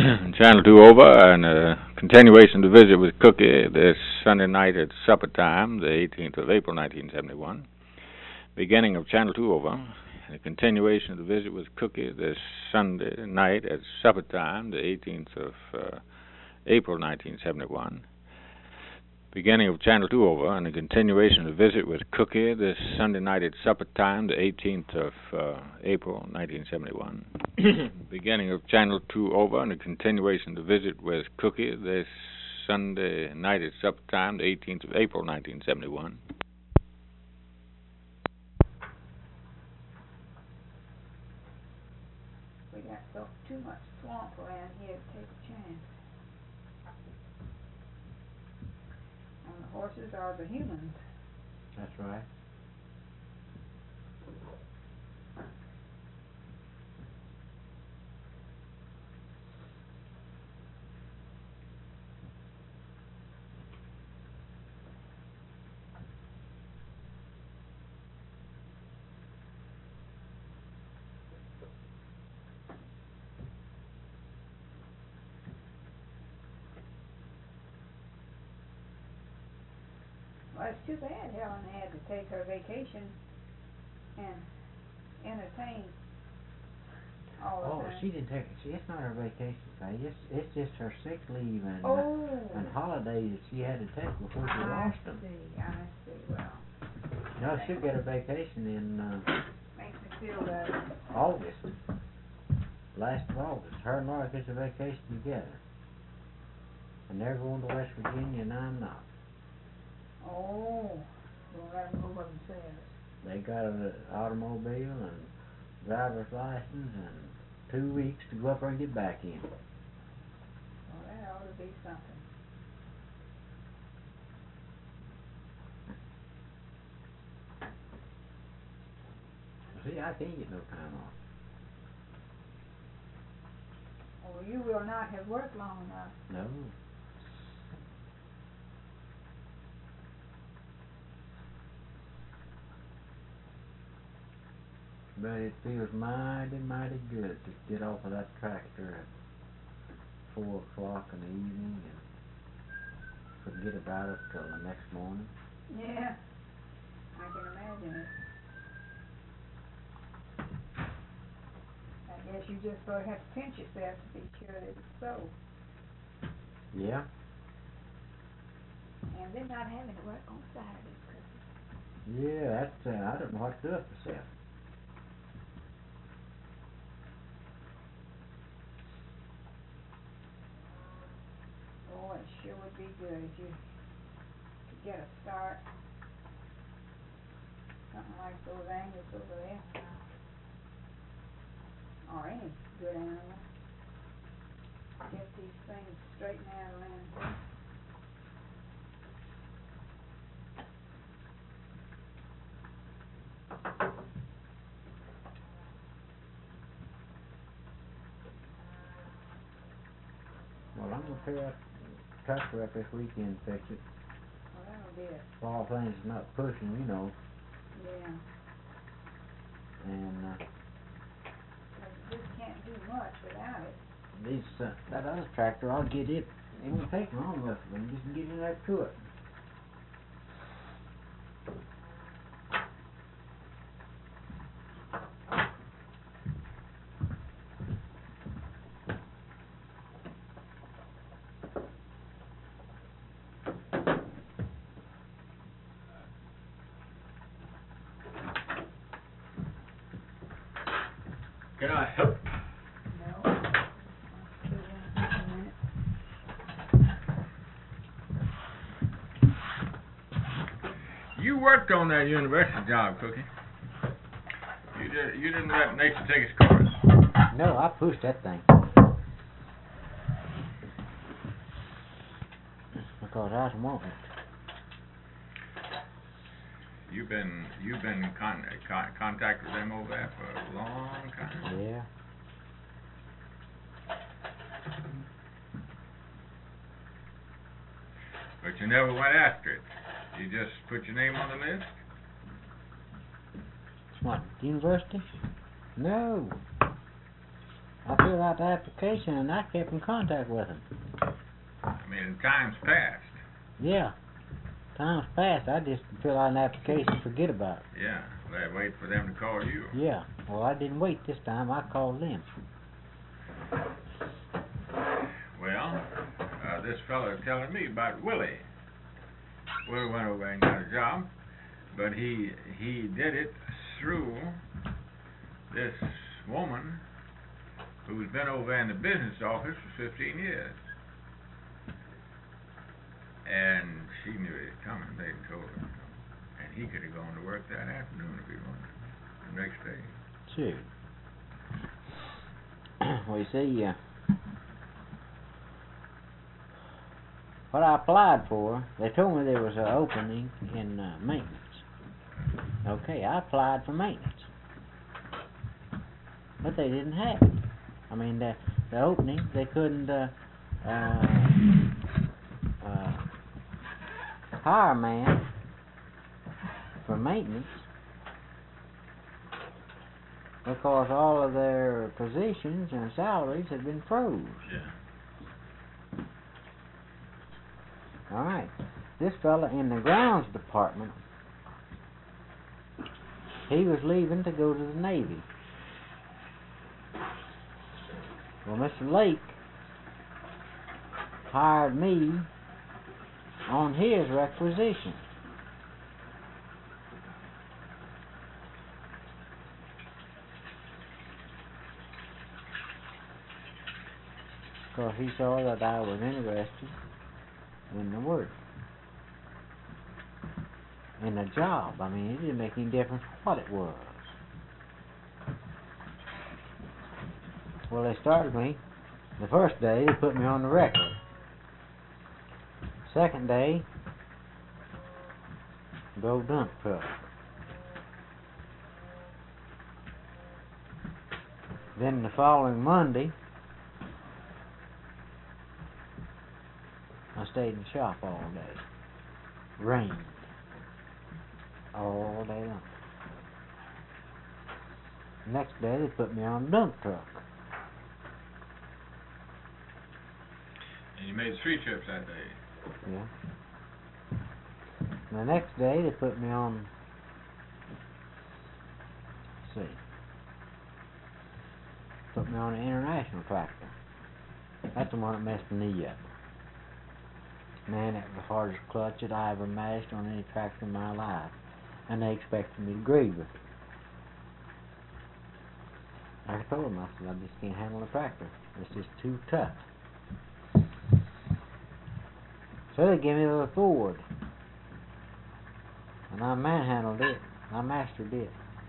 Channel 2 over, and continuation of the visit with Cookie this Sunday night at supper time, the 18th of April, 1971. Beginning of Channel 2 over, and a continuation of the visit with Cookie this Sunday night at supper time, the 18th of April, 1971. Beginning of Channel 2 over, and a continuation of the visit with Cookie this Sunday night at supper time, the 18th of April, 1971. Beginning of Channel 2 over, and a continuation of the visit with Cookie this Sunday night at supper time, the 18th of April, 1971. We got too much swamp around here to take a chance. And the horses are the humans. That's right. Well, it's too bad Helen had to take her vacation and entertain all the time. She didn't take it. It's not her vacation pay. It's just her sick leave and holidays that she had to take before she lost them. I see. Well, No, she'll get her vacation in makes me feel better. August. Last of August. Her and Laura gets a vacation together. And they're going to West Virginia and I'm not. Oh, we'll let them move up themselves. They got an automobile and driver's license and 2 weeks to go up there and get back in. Well, that ought to be something. See, I can't get no time off. Well, you will not have worked long enough. No. But it feels mighty, mighty good to get off of that tractor at 4 o'clock in the evening and forget about it till the next morning. Yeah, I can imagine it. I guess you just sort of have to pinch yourself to be sure that it's so. Yeah. And then not having to work on Saturdays, Cookie. Yeah, that's, I don't know what to do with myself. Oh, it sure would be good if you could get a start. Something like those Angus over there. Or any good animal. Get these things straightened out around here. Well, I'm going to tear that tractor up this weekend and fix it. Well, that'll be it. For all things not pushing, you know. Yeah. And You just can't do much without it. that other tractor, I'll get it. It won't take long enough for me just to get in there to it. Can I help? No. I'll do that in a minute. You worked on that university job, Cookie. You didn't let Nathan take his course. No, I pushed that thing. Because I was wanting it. You've been in contact with them over there for a long time. Yeah. But you never went after it. You just put your name on the list? What, university? No. I fill out the application, and I kept in contact with him. I mean, time's passed. Yeah. Time's passed. I just fill out an application and forget about it. Yeah, they wait for them to call you. Yeah. Well, I didn't wait this time. I called them. Well, this fella telling me about Willie. Willie went over and got a job, but he did it through this woman who's been over in the business office for 15 years. And she knew it was coming. They told her to come. And he could have gone to work that afternoon if he wanted, the next day. Sure. Well, you see, what I applied for, they told me there was an opening in maintenance. Okay, I applied for maintenance. But they didn't have it. I mean, the opening, they couldn't hire a man for maintenance because all of their positions and salaries had been froze. Yeah. All right. This fella in the grounds department, he was leaving to go to the Navy. Well, Mr. Lake hired me on his requisition. Because he saw that I was interested in the work, in the job. I mean, it didn't make any difference what it was. Well, they started me. The first day, they put me on the record. Second day, drove dump truck. Then the following Monday, I stayed in the shop all day. Rained. All day long. Next day, they put me on a dump truck. And you made 3 trips that day. Yeah. And the next day, they put me on, let's see, put me on an international tractor. That's the one that messed my knee up. Man, that was the hardest clutch that I ever mashed on any tractor in my life. And they expected me to agree with it. I told them, I said, I just can't handle the tractor. It's just too tough. So they gave me a Ford. And I manhandled it. I mastered it.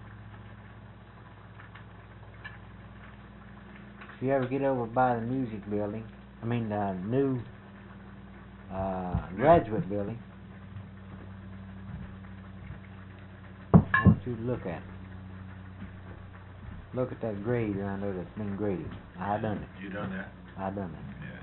If you ever get over by the music building, I mean the new graduate building, I want you to look at it. Look at that grade around there that's been graded. I done it. You done that? I done it. Yeah.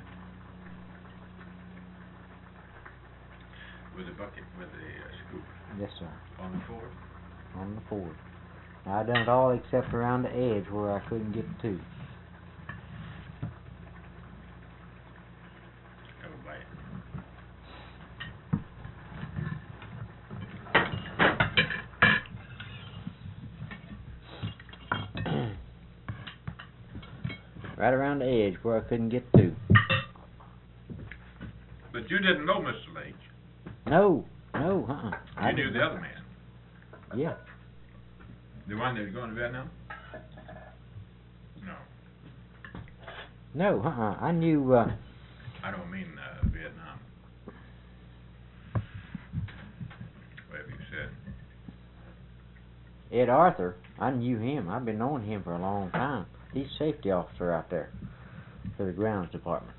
With a bucket, with a scoop. Yes, sir. On the Ford? On the Ford. I done it all except around the edge where I couldn't get to. Have a bite. Right around the edge where I couldn't get to. But you didn't know Mr. Lake. No, You knew the other man. Yeah. The one that was going to Vietnam? No. No, I knew, I don't mean Vietnam. Whatever you said. Ed Arthur. I knew him. I've been knowing him for a long time. He's safety officer out there for the grounds department.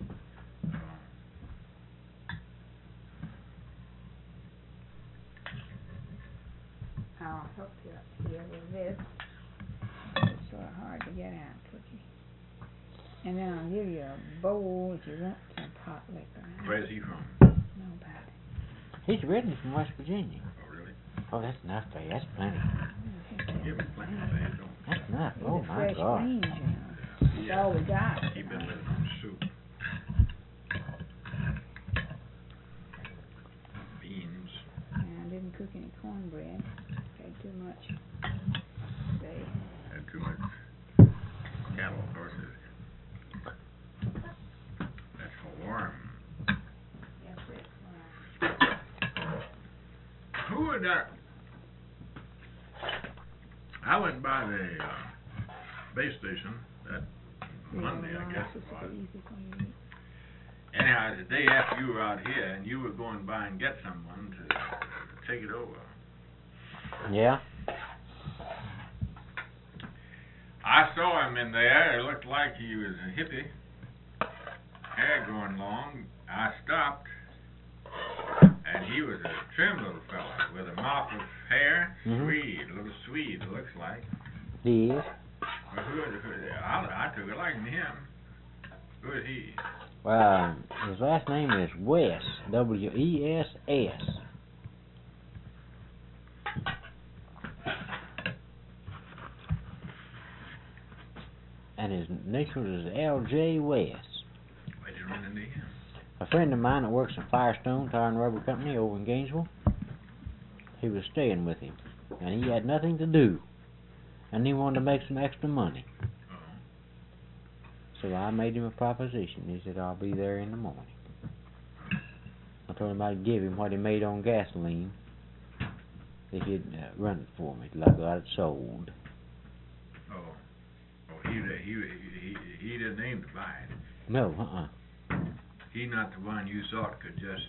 I'll help you here with this. It's sort of hard to get out, Cookie. And then I'll give you a bowl if you want some pot liquor. Where's he from? Nobody. He's originally from West Virginia. Oh, really? Oh, that's enough for you. That's plenty. Give me plenty of things, don't That's enough. He's Oh, a my fresh God. range, you know. That's all we got. Keep it living on soup. Beans. And I didn't cook any cornbread. Had too much. Say, Had too much cattle horses. That's warm. yes, it. Who was that? I went by the base station that Monday, I guess it was. Anyhow, the day after you were out here, and you were going by and get someone to take it over. Yeah? I saw him in there. It looked like he was a hippie. Hair going long. I stopped, and he was a trim little fella with a mop of hair. Mhm. Swede, a little Swede, it looks like. He is. Well, I took a liking to him. Who is he? Well, his last name is Wess. W-E-S-S. And his initials is L.J. Wess. Where'd you run into him? A friend of mine that works at Firestone Tire and Rubber Company over in Gainesville, he was staying with him, and he had nothing to do, and he wanted to make some extra money. Oh. So I made him a proposition. He said, I'll be there in the morning. I told him I'd give him what he made on gasoline if he'd run it for me till I got it sold. Oh. Oh, he didn't aim to buy it. No, He not the one you thought could just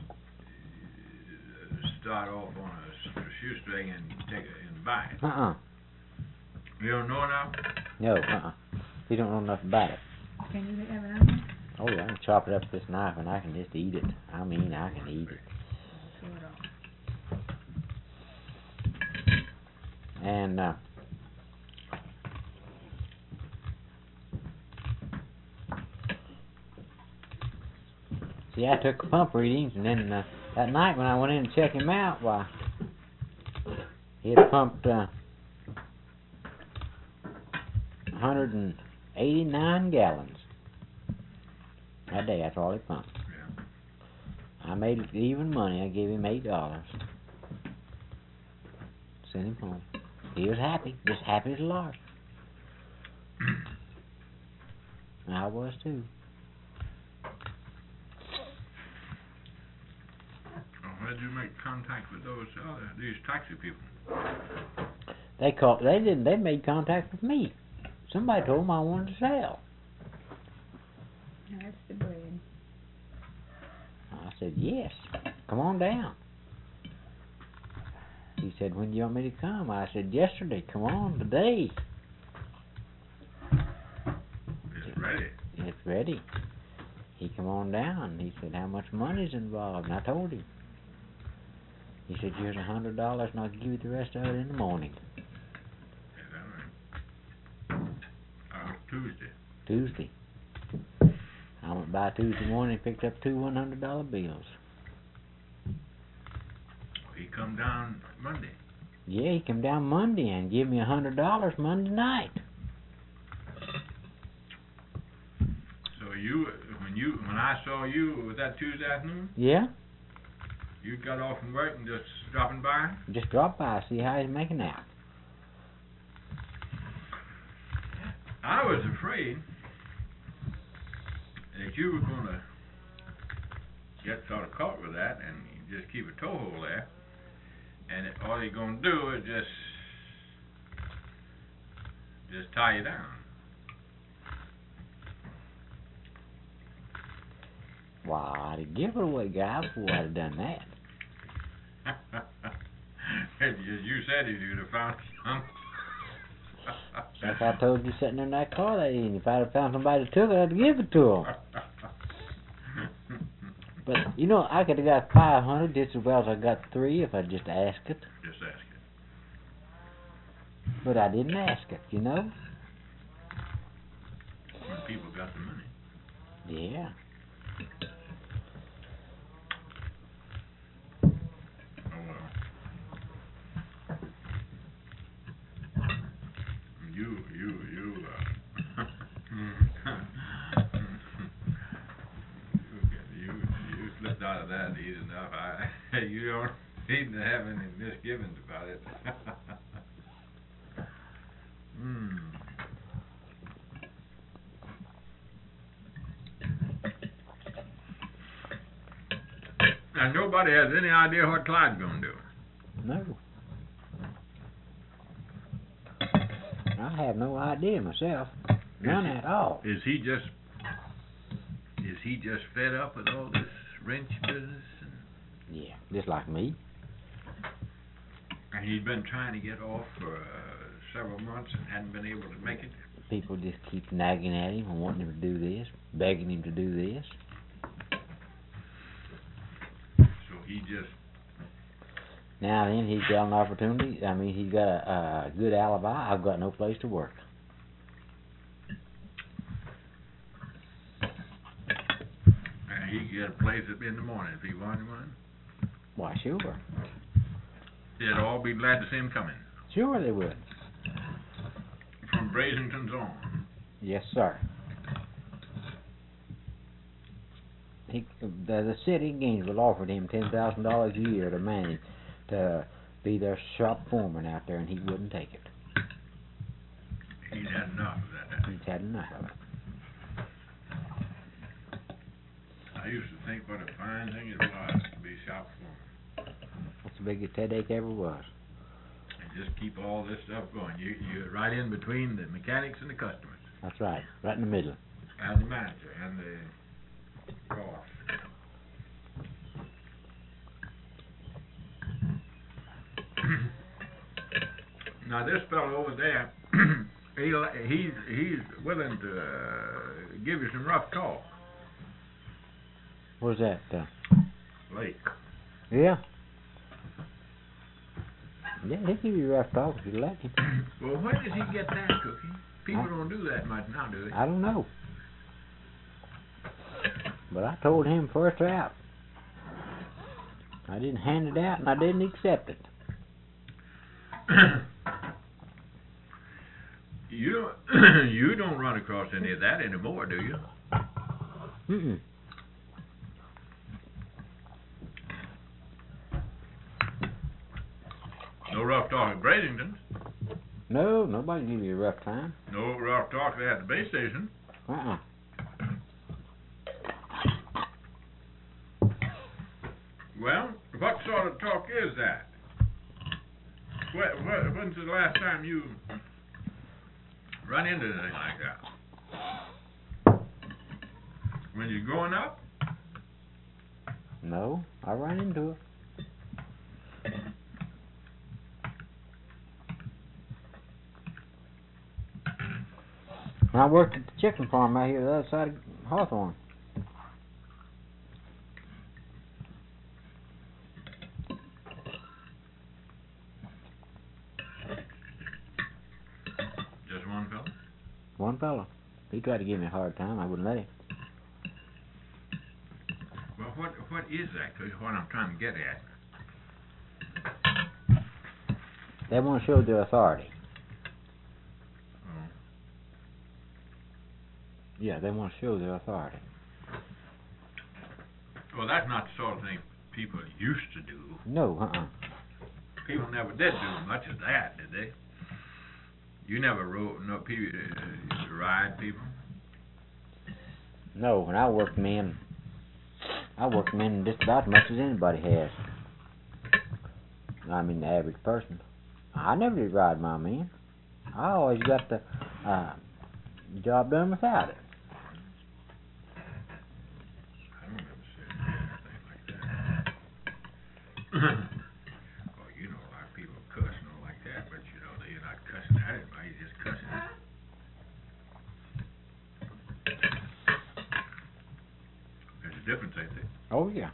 start off on a shoestring and take it and buy it. You don't know now? No, He don't know nothing about it. Can you have an onion? Oh yeah, I can chop it up with this knife and I can just eat it. I mean, I can eat it. Chew it off. And see, I took pump readings, and then that night when I went in to check him out, why, he had pumped 189 gallons that day. That's all he pumped. Yeah. I made even money. I gave him $8. Sent him home. He was happy, just happy as a lark. I was too. Where'd you make contact with these taxi people? They made contact with me. Somebody told them I wanted to sell. Now that's the bread. I said, yes, come on down. He said, when do you want me to come? I said, yesterday, come on, today. It's ready. It's ready. He come on down. He said, how much money's involved? And I told him. He said, here's $100 and I'll give you the rest of it in the morning. Is that right? Tuesday. Tuesday. I went by Tuesday morning and picked up two $100 bills. He come down Monday. Yeah, he come down Monday and give me $100 Monday night. So when I saw you, was that Tuesday afternoon? Yeah, You got off from work and just stopping by? just drop by, see how he's making out. I was afraid that you were going to get sort of caught with that and you just keep a toehold there, and all you're going to do is just tie you down. Why, I'd have given it away, guy, before I'd have done that. You said you'd have found some. Like I told you sitting in that car that evening, if I'd have found somebody that took it, I'd have given it to them. But, you know, I could have got 500 just as well as I got 3 if I just asked it. Just ask it. But I didn't ask it, you know? When people got the money. Yeah. Oh well. You out of that easy enough. You don't need to have any misgivings about it. And nobody has any idea what Clyde's gonna do. No. I have no idea myself. None at all. Is he just fed up with all this wrench business? Yeah, just like me. And he's been trying to get off for several months and hadn't been able to make it. People just keep nagging at him and wanting him to do this, begging him to do this. So he just... Now then, he's got an opportunity. I mean, he's got a good alibi. I've got no place to work. And he could get a place up in the morning if he wanted one. Why, sure. They'd all be glad to see him coming. Sure they would. From Brazington's on. Yes, sir. The city of Gainesville offered him $10,000 a year to manage, to be their shop foreman out there, and he wouldn't take it. He'd had enough of that. He's had enough of it. I used to think what a fine thing it was to be shop foreman. That's the biggest headache ever was. And just keep all this stuff going. You're right in between the mechanics and the customers. That's right, right in the middle. And the manager and the boss. Now this fellow over there, he's willing to give you some rough talk. Where's that? Lake. Yeah. Yeah, he'll give you rough talk if you let him. Well, where does he get that, Cookie? People don't do that much now, do they? I don't know. But I told him first out. I didn't hand it out and I didn't accept it. You don't run across any of that anymore, do you? Mm-mm. No rough talk at Brazington's. No, nobody give you a rough time. No rough talk at the base station. Uh-uh. Well, what sort of talk is that? When's the last time you run into anything like that? When you're growing up? No, I ran into it. When I worked at the chicken farm out here the other side of Hawthorne. Just one fellow? One fellow. He tried to give me a hard time. I wouldn't let him. Well, what is that? 'Cause what I'm trying to get at. They want to show their authority. Oh. Yeah, they want to show their authority. Well, that's not the sort of thing people used to do. No, People never did do much of that, did they? You never ride people? No, when I worked men just about as much as anybody has. I mean, the average person. I never did ride my men. I always got the job done without it. I don't ever say anything like that. Well, you know, a lot of people cuss and all like that, but you know, they're not cussing at anybody, you're just cussing. There's a difference, ain't there? Oh, yeah.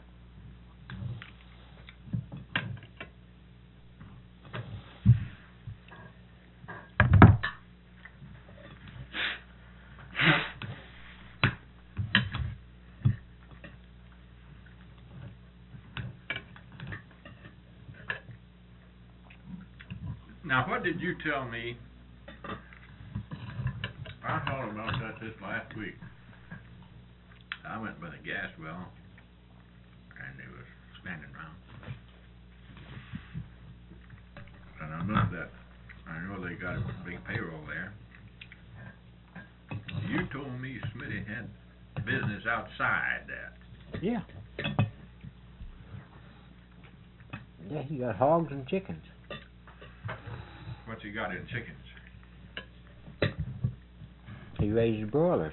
Now, what did you tell me? I thought about that this last week. I went by the gas well, and they was standing around. And I know they got a big payroll there. You told me Smitty had business outside that. Yeah. Yeah, he got hogs and chickens. What's he got in chickens? He raises broilers.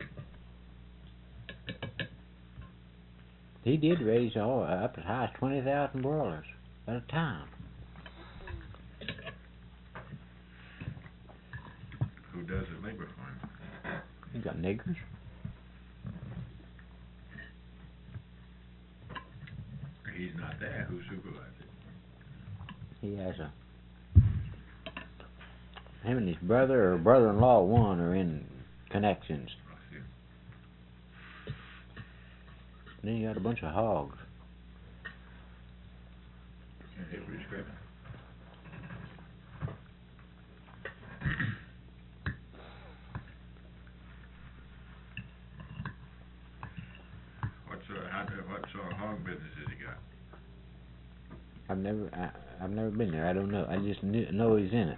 He did raise up as high as 20,000 broilers at a time. Who does the labor for him? He got niggers. He's not there. Who supervises it? He has him and his brother or brother-in-law, one, are in connections. I see. And then you got a bunch of hogs. And they were scraping. What sort of hog business has he got? I've never been there. I don't know. I just know he's in it.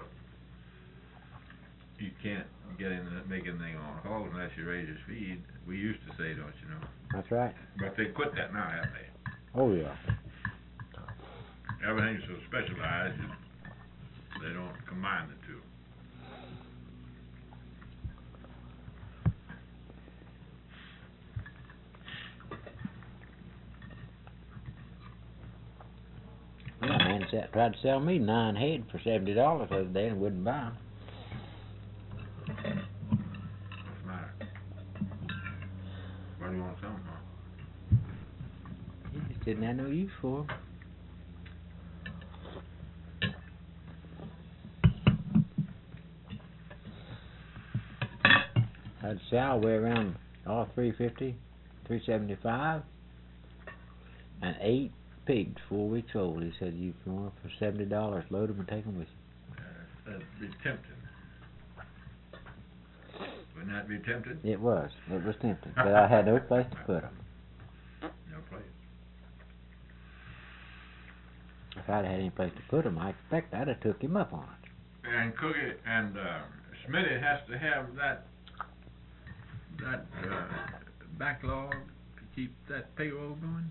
You can't make anything on hogs unless you raise his feed. We used to say, don't you know? That's right. But they quit that now, haven't they? Oh yeah. Everything's so specialized that they don't combine the two. Yeah, man tried to sell me 9 head for $70 the other day and wouldn't buy them. What's the matter? What do you want to sell them for? He just didn't have no use for them. Had a sow weigh around 350, 375, and 8 pigs 4 weeks old. He said, "You want them for $70, load them and take them with you." That'd be tempting. Wouldn't that be tempting? It was tempting, but I had no place to put them. No place. If I'd had any place to put them, I expect I'd have took him up on it. And Cookie and Smitty has to have that backlog to keep that payroll going.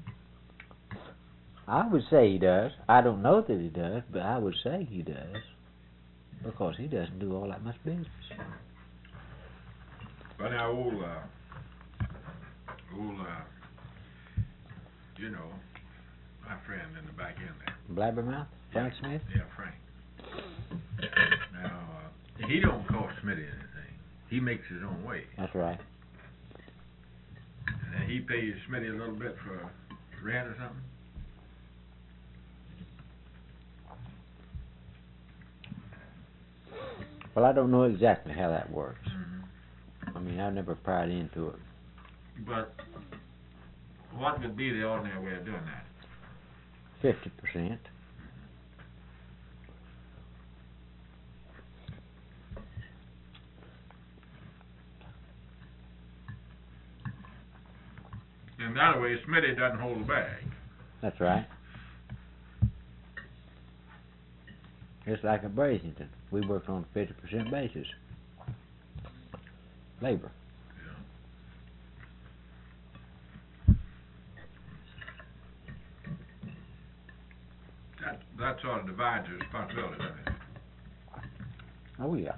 I would say he does. I don't know that he does, but I would say he does, because he doesn't do all that much business. But now, you know, my friend in the back end there. Blabbermouth? Frank Smith? Yeah, Frank. Now, he don't cost Smitty anything. He makes his own way. That's right. And then he pays Smitty a little bit for rent or something. Well, I don't know exactly how that works. Mm-hmm. I mean, I've never pried into it. But what would be the ordinary way of doing that? 50%. In that way, Smitty doesn't hold the bag. That's right. Just like at Brasington, we worked on a 50% basis. Labor. Yeah. That sort of divides the responsibility, doesn't it? Oh, yeah.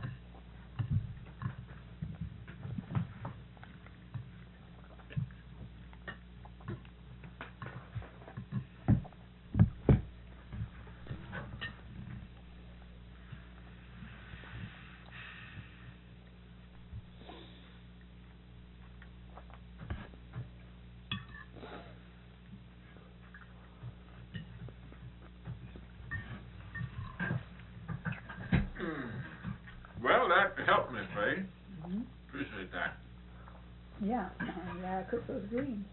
Well, that helped me, Faye. Mm-hmm. Appreciate that. Yeah, I cook those greens.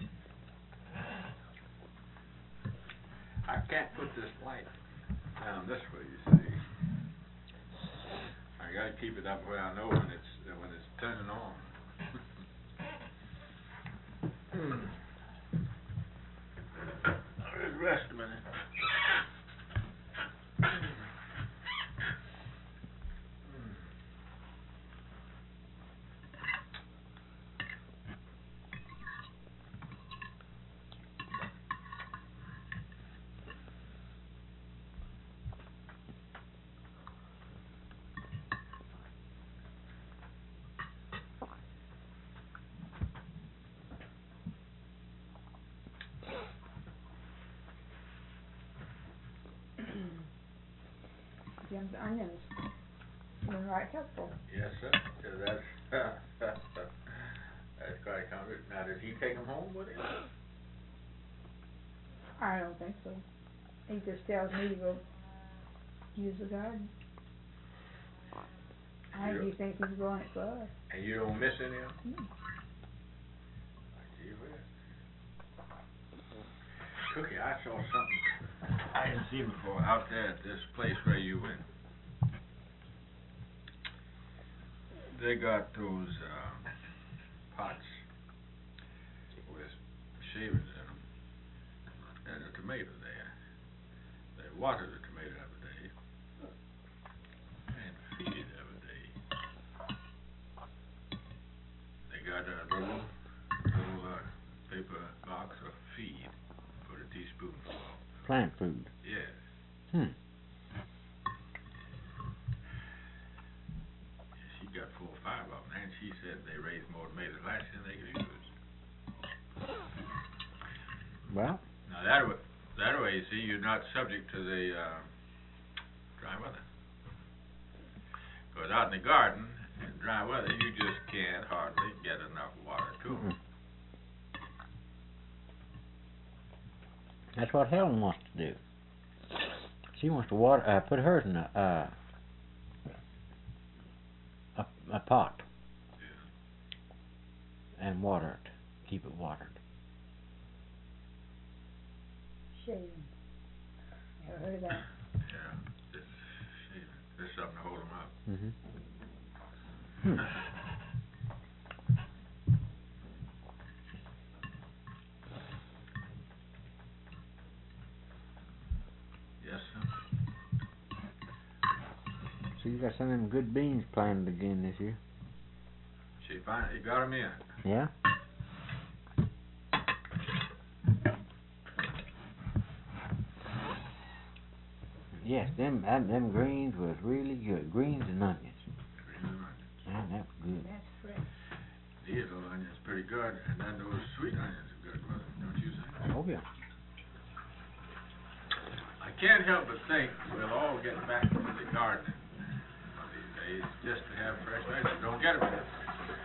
I can't put this light down this way, you see. I gotta keep it up where I know when it's turning on. rest a minute. Jim's onions been right helpful. Yes, sir. Yeah, that's quite counted. Now, did he take them home with him? I don't think so. He just tells me to go use the garden. I do think he's growing it for us. And you don't miss any of them? Mm. Gee whiz. Cookie, I saw something I hadn't seen before out there at this place where you went. They got those pots with shavings in them and a tomato there. They water the tomato every day and feed it every day. They got a little paper box of feed, put a teaspoonful of. Plant food. Yes. She got 4 or 5 of them, and she said they raised more tomatoes last year than they could use. Well, Now that way, you see, you're not subject to the dry weather. Because out in the garden, in dry weather, you just can't hardly get enough water to them. that's what Helen wants to do. She wants to water, put hers in a pot and water it, keep it watered. Shaving. Ever heard of that? Yeah, just shaving. There's something to hold them up. Yes, sir. So you got some of them good beans planted again this year? She finally got them in. Yeah? Yes, them greens was really good. Greens and onions. Man, that was good. That's fresh. These little onions pretty good, and then those sweet onions are good, brother, don't you think? Oh, yeah. I can't help but think we'll all get back to the garden one of these days just to have fresh vegetables. Don't get them here.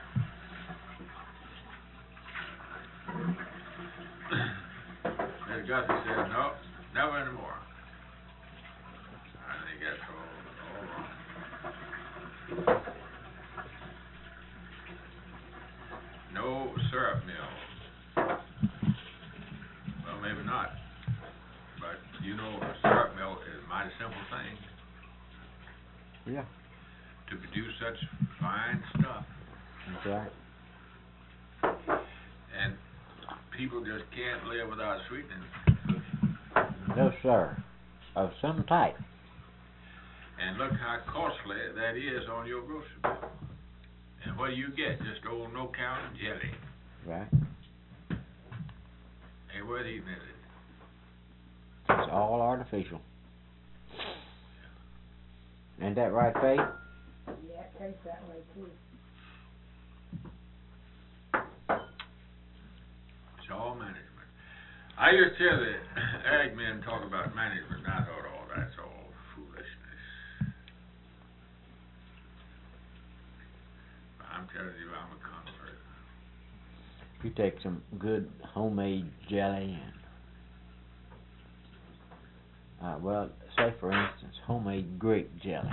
Miss Gussie said, no, never anymore. I think that's all wrong. No syrup mill. Well, maybe not. But you know, a syrup mill is a mighty simple thing Yeah, to produce such fine stuff. that's right. And people just can't live without sweetening. No, sir. Of some type. And look how costly that is on your grocery bill. And what do you get? Just old no-count jelly. Right. Ain't worth eating, is it? It's all artificial. Ain't that right, Faye? Yeah, it tastes that way too. It's all management. I used to hear the ag men talk about management, and I thought, oh, that's all foolishness. But I'm telling you, I'm a convert. You take some good homemade jelly and, well, say for instance, homemade grape jelly.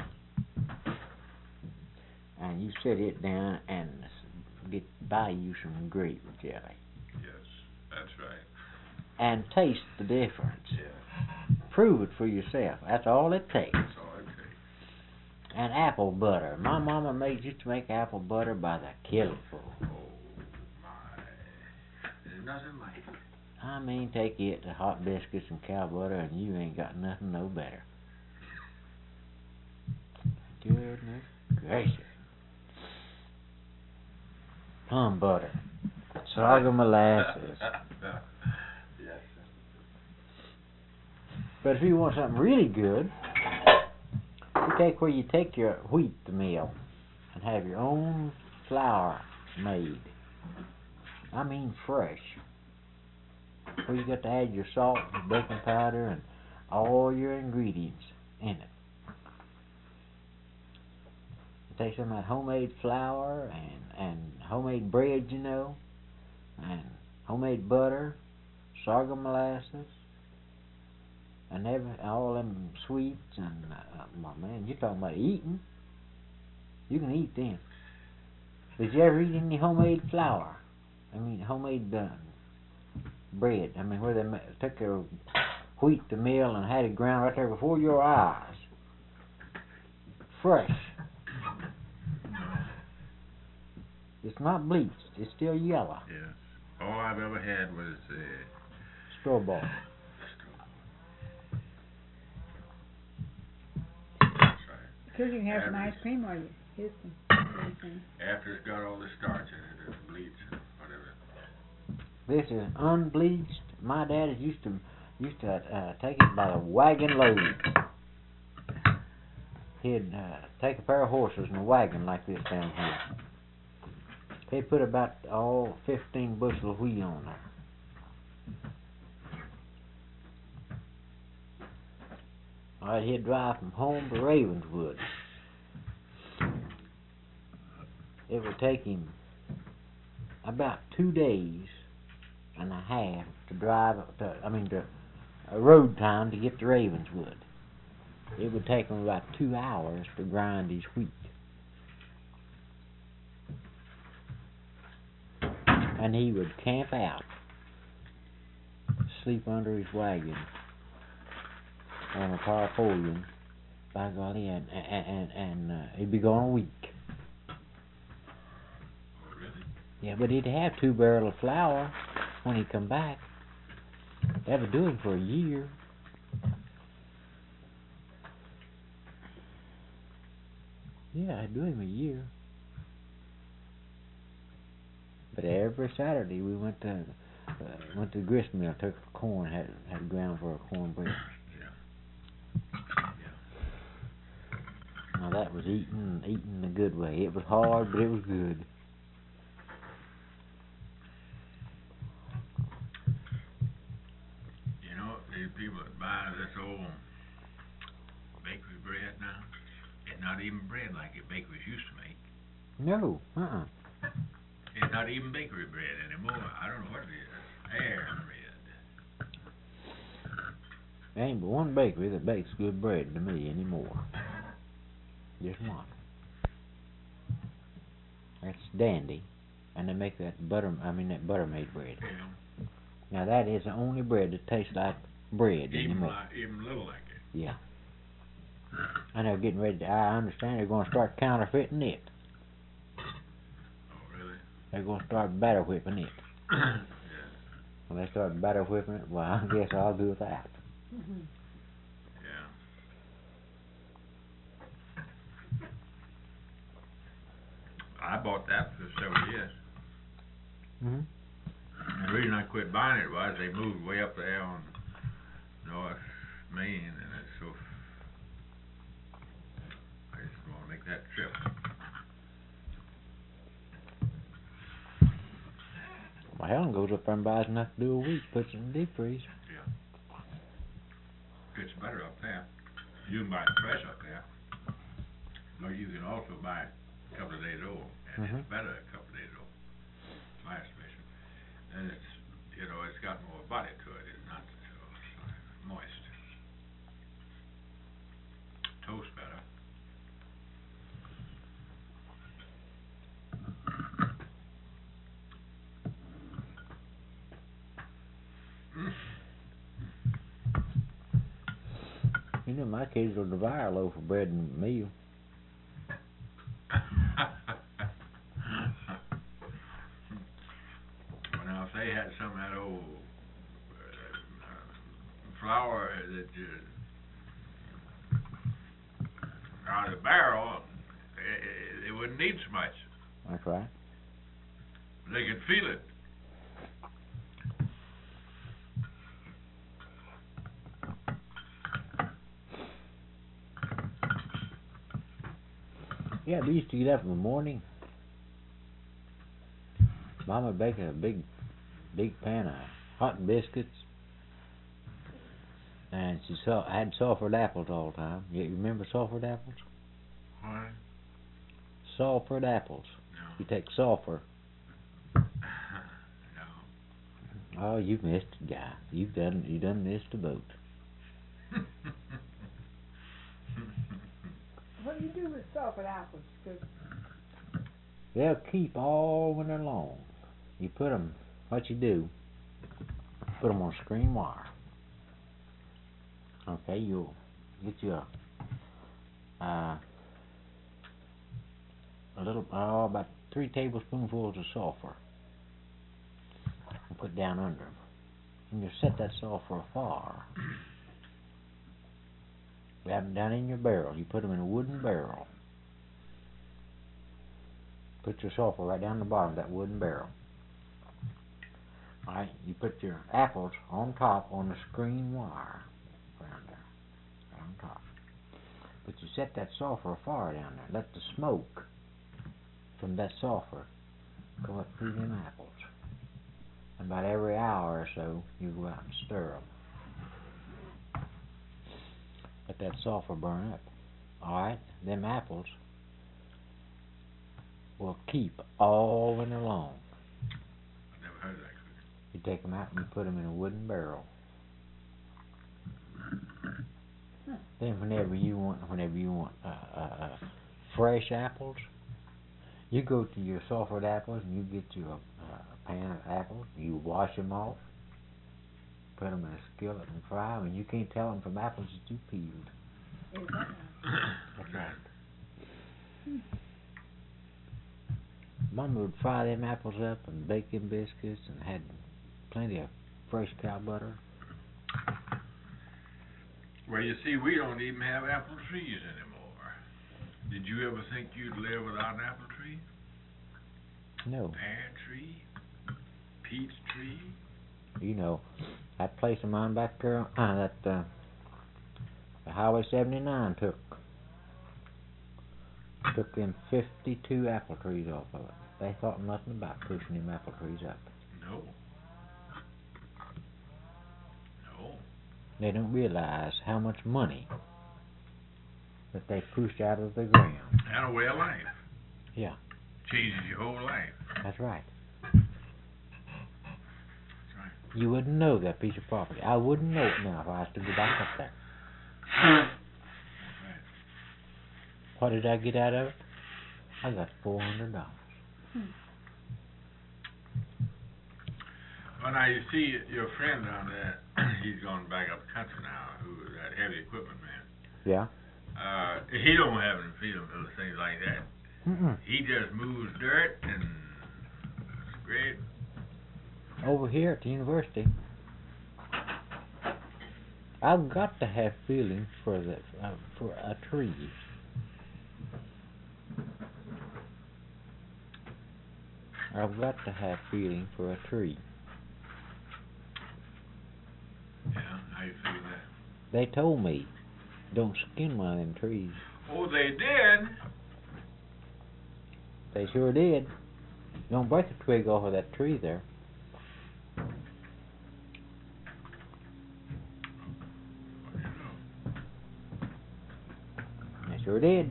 And you set it down and buy you some grape jelly. Yes, that's right. And taste the difference. Yeah, Prove it for yourself. That's all it takes. that's all it takes. And apple butter. My mama used to make apple butter by the killful. Oh, my. There's nothing like it. I mean, take it to hot biscuits and cow butter, and you ain't got nothing no better. Goodness gracious. Plum butter. Sorghum molasses. Yes. But if you want something really good, you take your wheat meal and have your own flour made. I mean fresh. Where you got to add your salt and baking powder and all your ingredients in it. You take some of that homemade flour and homemade bread, you know, and homemade butter, sorghum molasses, and all them sweets, and man, you're talking about eating. You can eat them. Did you ever eat any homemade flour? I mean, homemade bread. I mean, where they took their wheat to mill and had it ground right there before your eyes. Fresh. It's not bleached. It's still yellow. Yes. All I've ever had was Store-bought. That's right. Because you can have some ice cream or here's some anything. After it's got all the starch in it, it's bleached or whatever. This is unbleached. My dad used to take it by the wagon load. He'd take a pair of horses in a wagon like this down here. He'd put about 15 bushel of wheat on there. All right, he'd drive from home to Ravenswood. It would take him about 2 days and a half to drive to road time to get to Ravenswood. It would take him about 2 hours to grind his wheat. And he would camp out, sleep under his wagon on a tarpaulin, by golly, and he'd be gone a week. Really? Yeah, but he'd have 2 barrels of flour when he come back. That would do him for a year. Yeah, it'd do him a year. But every Saturday we went to the grist mill, took corn, had ground for a cornbread. Now that was eating the good way. It was hard, but it was good. You know, these people that buy this old bakery bread now, it's not even bread like the bakeries used to make. No, It's not even bakery bread anymore. I don't know what it is. Air bread. There ain't but one bakery that bakes good bread to me anymore. Just one. That's Dandy, and they make that Buttermade bread. Yeah. Now that is the only bread that tastes like bread anymore. Even little like it. Yeah. And they're getting ready I understand they're going to start counterfeiting it. Oh, really? They're going to start batter whipping it. Yeah. When they start batter whipping it, well, I guess I'll do that. Mm-hmm. Yeah. I bought that for several years. Mm-hmm. And the reason I quit buying it was they moved way up there on North Main, and it's so. I just want to make that trip. Well, Helen goes up there and buys enough to do a week, puts it in the deep freeze. Yeah. It's better up there. You can buy it fresh up there. But you can also buy it a couple of days old, and it's better a couple of days old. My estimation. And it's, it's got more body to it. It's not so moist. Toast better. You know, my kids will devour a loaf of bread and meal. Well, now, if they had some of that old flour that out of the barrel, it wouldn't need so much. That's right. They could feel it. Yeah, we used to get up in the morning. Mama would bake a big pan of hot biscuits, and she had sulfured apples all the time. You remember sulfured apples? What? Sulfured apples. No. You take sulfur. No. Oh, you missed it, guy. You done missed the boat. What do you do with sulfur apples? 'Cause They'll keep all winter long. You put them, what you do, put them on screen wire. Okay, you'll get you a little, about 3 tablespoonfuls of sulfur, and put down under them. And you set that sulfur afar. You have them down in your barrel. You put them in a wooden barrel. Put your sulfur right down the bottom of that wooden barrel. Alright, you put your apples on top on the screen wire. Around there. Right on top. But you set that sulfur afar down there. Let the smoke from that sulfur go up through them apples. And about every hour or so, you go out and stir them. Let that sulfur burn up. Alright, them apples will keep all winter long. I never heard that. You take them out and you put them in a wooden barrel. Then whenever you want fresh apples, you go to your sulfured apples and you get you a pan of apples. You wash them off, put them in a skillet and fry them, and you can't tell them from apples that you peeled. is that That's right. Mama would fry them apples up and bake them biscuits and had plenty of fresh cow butter. Well, you see, we don't even have apple trees anymore. Did you ever think you'd live without an apple tree? No. Pear tree? Peach tree? You know, that place of mine back there, the Highway 79 took them 52 apple trees off of it. They thought nothing about pushing them apple trees up. No. No. They don't realize how much money that they pushed out of the ground. And a way of life. Yeah. Changes your whole life. That's right. That's right. You wouldn't know that piece of property. I wouldn't know it now if I was to go back up there. Right. What did I get out of it? I got $400. Well, now you see your friend down there, he's gone back up the country now, who was that heavy equipment man. Yeah? He don't have any feeling for things like that. Mm-mm. He just moves dirt and it's great. Over here at the university, I've got to have feelings for for a tree. I've got to have feeling for a tree. Yeah, how you feel that? They told me, don't skin one of them trees. Oh, they did? They sure did. Don't break a twig off of that tree there. What do you know? They sure did.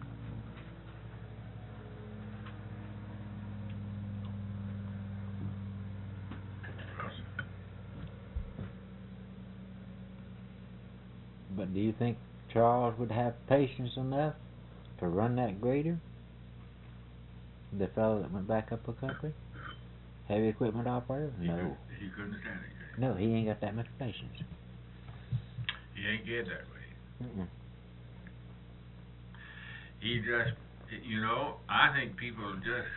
But do you think Charles would have patience enough to run that grader? The fellow that went back up the country? Heavy equipment operator? No. He couldn't stand it. No, he ain't got that much patience. He ain't get that way. Mm-mm. He just, you know, I think people just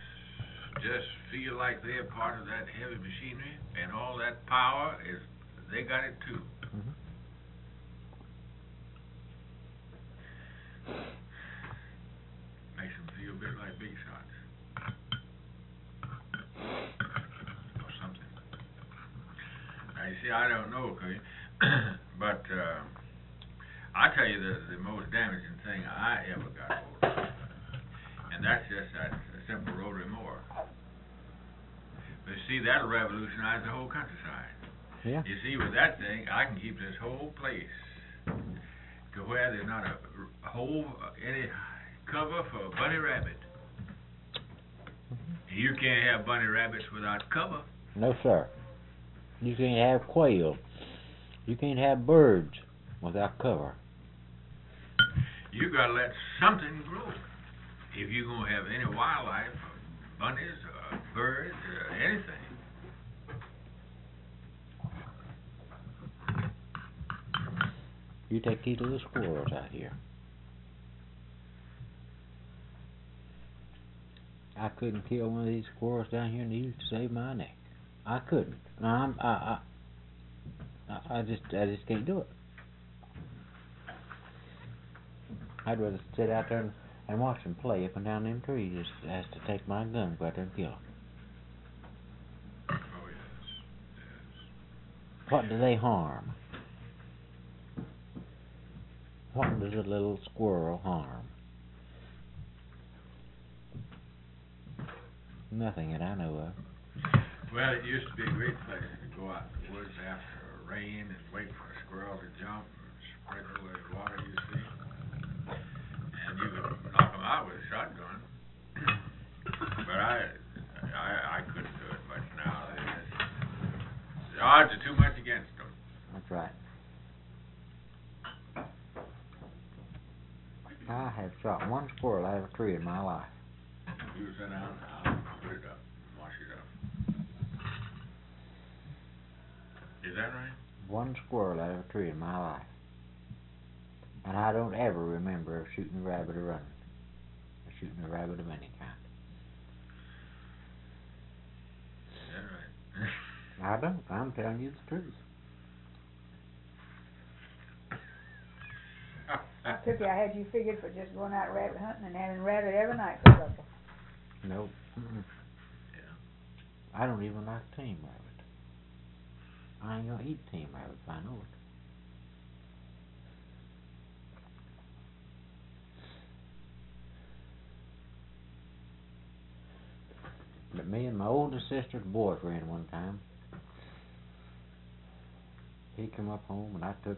feel like they're part of that heavy machinery, and all that power is they got it too. Mhm. Makes them feel a bit like big shots. Or something. Now you see, I don't know, Cody, but I tell you the most damaging thing I ever got hold of, and that's just that simple rotary mower. But see, that'll revolutionize the whole countryside. Yeah. You see, with that thing, I can keep this whole place to where there's not a hole, any cover for a bunny rabbit. You can't have bunny rabbits without cover. No, sir. You can't have quail. You can't have birds without cover. You gotta let something grow. If you're gonna have any wildlife, bunnies, or birds, or anything. You take these little squirrels out here. I couldn't kill one of these squirrels down here and they used to save my neck. I couldn't. I just can't do it. I'd rather sit out there and watch them play up and down them trees as to take my gun and go out there and kill them. Oh yes. What do they harm? What does a little squirrel harm? Nothing that I know of. Well, it used to be a great pleasure to go out in the woods after rain and wait for a squirrel to jump and sprinkle the water, you see. And you could knock them out with a shotgun. But I couldn't do it much now. The odds are too much against them. That's right. I have shot one squirrel out of a tree in my life. You sit down, I'll put it up, wash it up. Is that right? One squirrel out of a tree in my life. And I don't ever remember of shooting a rabbit or running. Or shooting a rabbit of any kind. Is that right? I don't. I'm telling you the truth. Pippi, I had you figured for just going out rabbit hunting and having rabbit every night for supper. Nope. Mm-mm. Yeah. I don't even like tame rabbit. I ain't gonna eat tame rabbit if I know it. But me and my oldest sister's boyfriend one time, he come up home and I took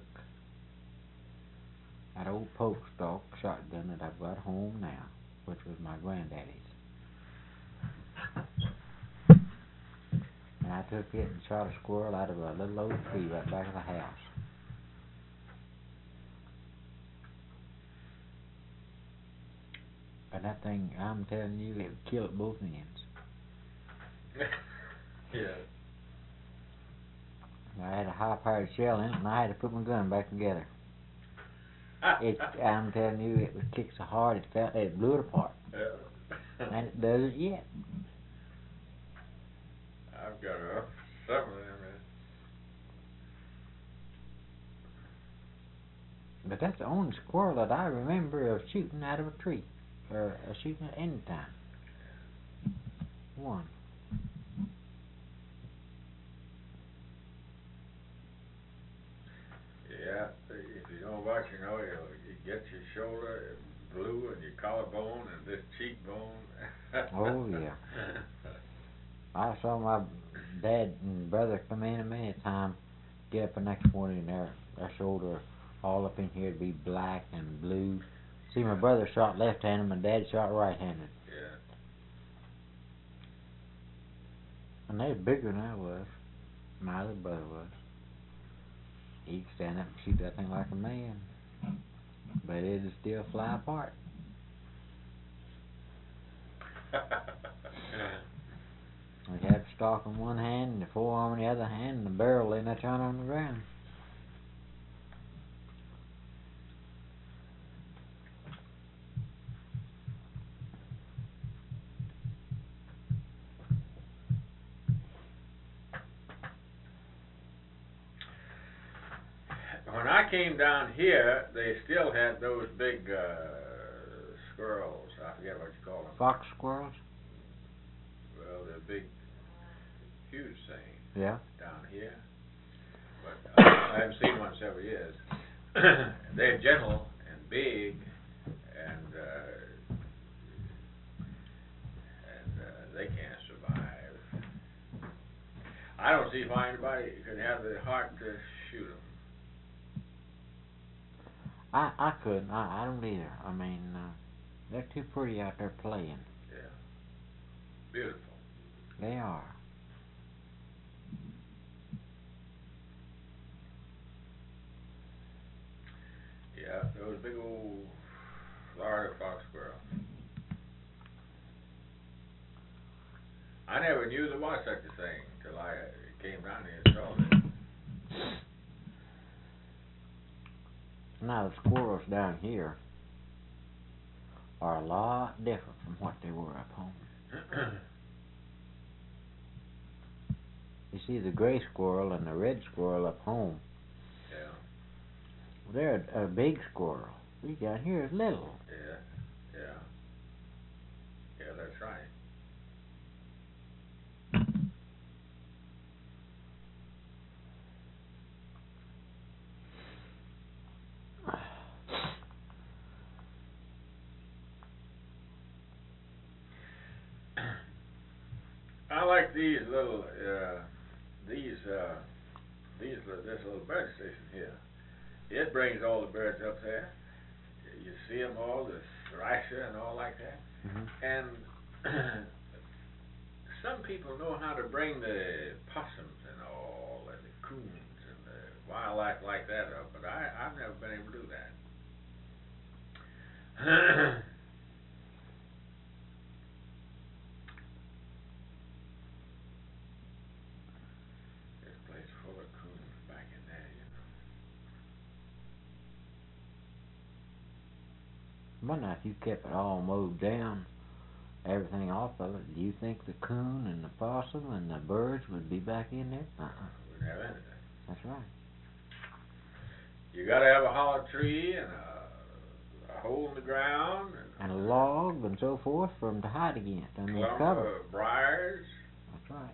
that old poke stalk shotgun that I've got home now, which was my granddaddy's. And I took it and shot a squirrel out of a little old tree right back of the house. And that thing, I'm telling you, it would kill at both ends. Yeah. I had a high-powered shell in it, and I had to put my gun back together. I'm telling you, it would kick so hard it blew it apart. Yeah. And it does it yet. I've got something in there. But that's the only squirrel that I remember of shooting out of a tree, or shooting at any time. One. Yeah, if you don't watch, you know, you get your shoulder blue and your collarbone and this cheekbone. Oh, yeah. I saw my dad and brother come in many a time, get up the next morning and their shoulder all up in here to be black and blue. See, my brother shot left-handed, my dad shot right-handed. Yeah. And they was bigger than I was. My other brother was. He could stand up and shoot that thing like a man. But it'd still fly apart. We'd have the stock in one hand and the forearm in the other hand and the barrel laying that down on the ground. when I came down here, they still had those big squirrels. I forget what you call them. Fox squirrels? Well, they're big, huge thing Yeah. down here. But I haven't seen one in several years. They're gentle and big, and they can't survive. I don't see why anybody could have the heart to shoot them. I couldn't. I don't either. I mean, they're too pretty out there playing. Yeah. Beautiful. They are. Yeah, those big old Florida fox squirrels. I never knew there was such a thing till I came down here and saw it. Now, the squirrels down here are a lot different from what they were up home. You see, the gray squirrel and the red squirrel up home, Yeah, they're a big squirrel. We down here is little. yeah, yeah. Yeah, that's right. I like these little, this little bird station here. It brings all the birds up there. You see them all, the thrasher and all like that. Mhm. And some people know how to bring the possums and all, and the coons and the wildlife like that up, but I've never been able to do that. This place full of coons back in there, you know. But now, if you kept it all mowed down, everything off of it, do you think the coon and the possum and the birds would be back in there? Wouldn't have anything. That's right. You gotta have a hollow tree and a hole in the ground And a log and so forth for them to hide against under the clump cover. of briars. That's right.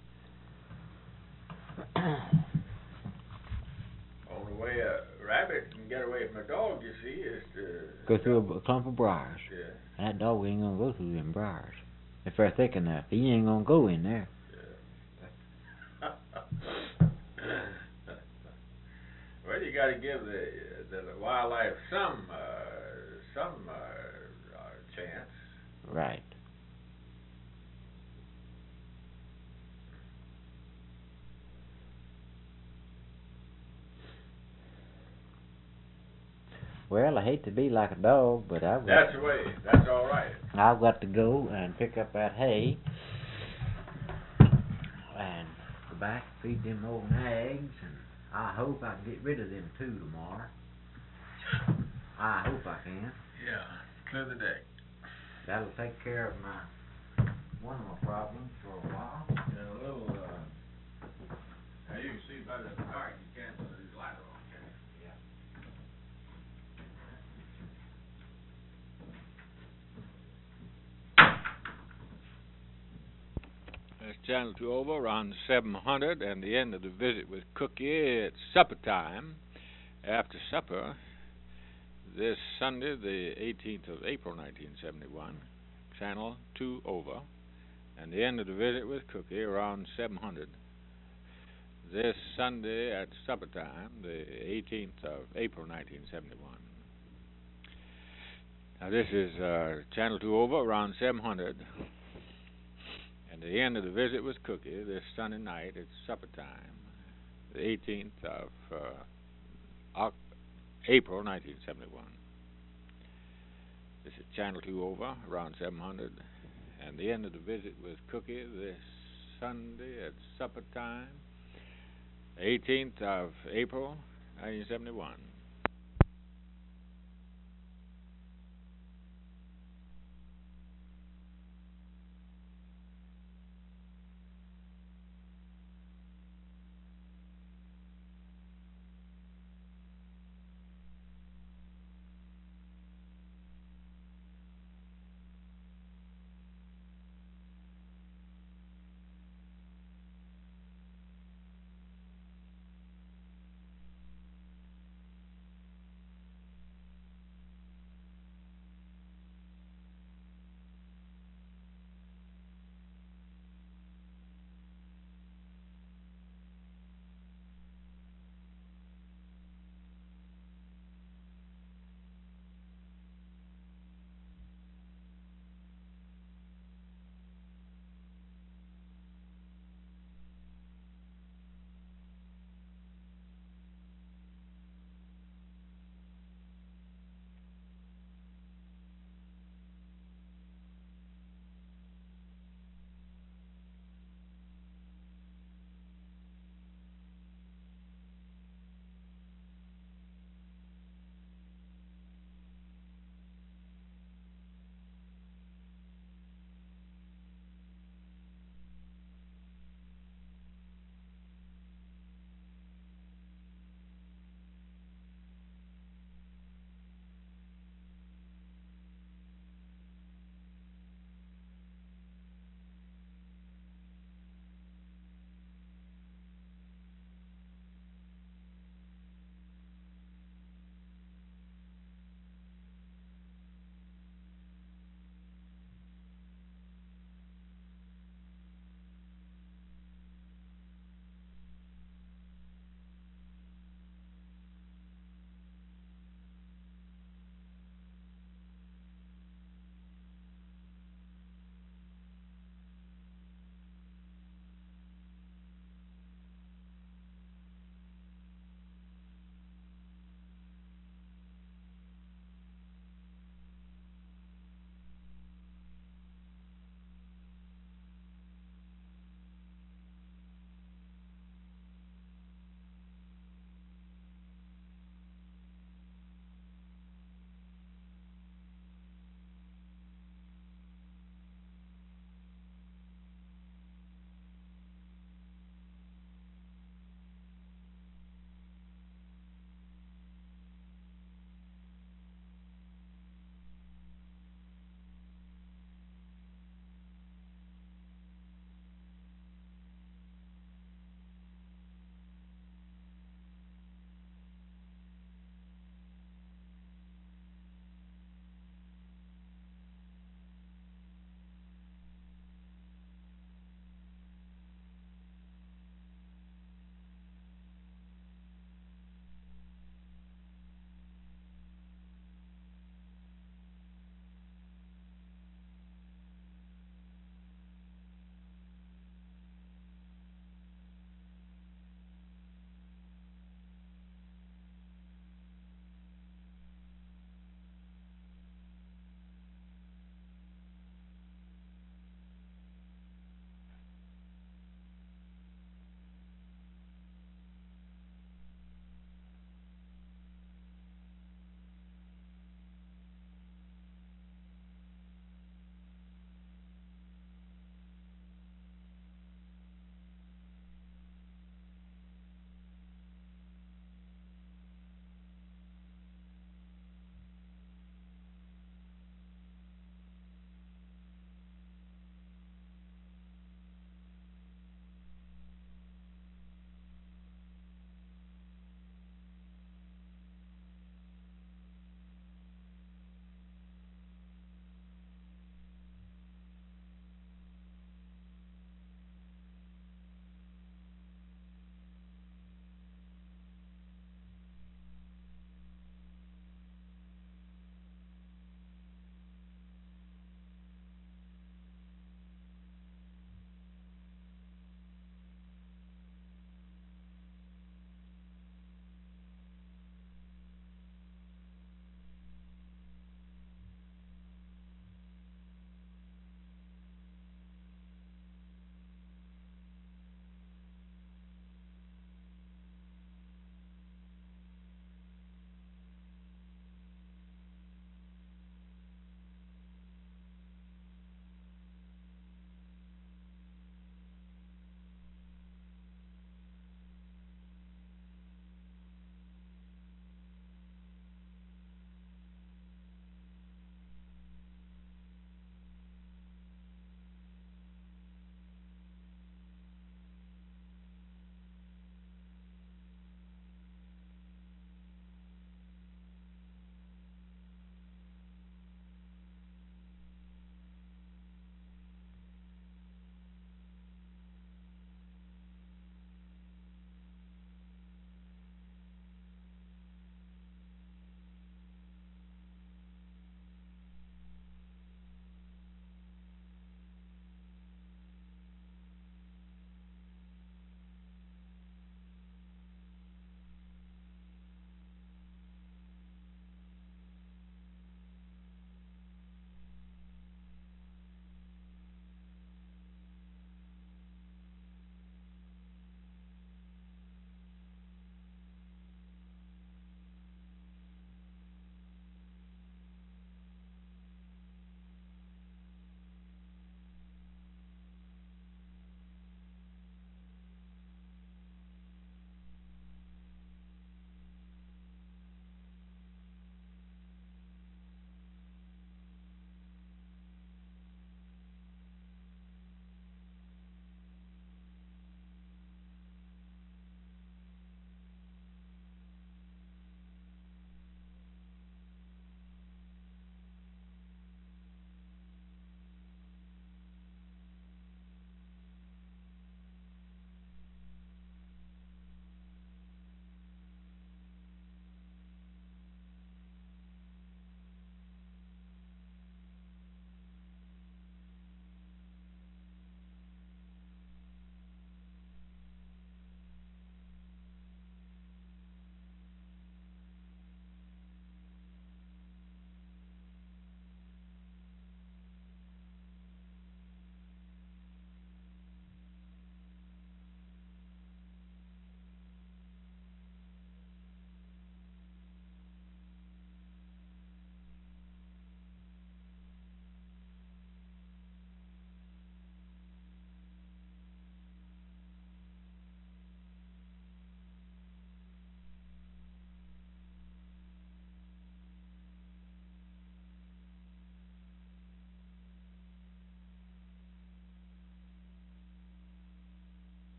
Only way a rabbit can get away from a dog, you see, is to Go through a clump of briars. Yeah, That dog ain't gonna go through them briars. If they're thick enough, he ain't gonna go in there. yeah. Well, you got to give the wildlife some chance. Right. Well, I hate to be like a dog, but That's the way. That's all right. I've got to go and pick up that hay and go back feed them old nags, and I hope I can get rid of them too tomorrow. I hope I can. Yeah, clear the deck. That'll take care of one of my problems for a while. And a little. Now you can see by the dark, you can't put his light on. That's Channel 2 over, around 700, and the end of the visit with Cookie. It's supper time. After supper, this Sunday, the 18th of April, 1971, Channel 2 over, and the end of the visit with Cookie, around 700. This Sunday at supper time, the 18th of April, 1971. Now this is Channel 2 over, around 700. And the end of the visit with Cookie this Sunday night at supper time, the 18th of April 1971. This is Channel 2 over, around 700. And the end of the visit with Cookie this Sunday at supper time, the 18th of April 1971.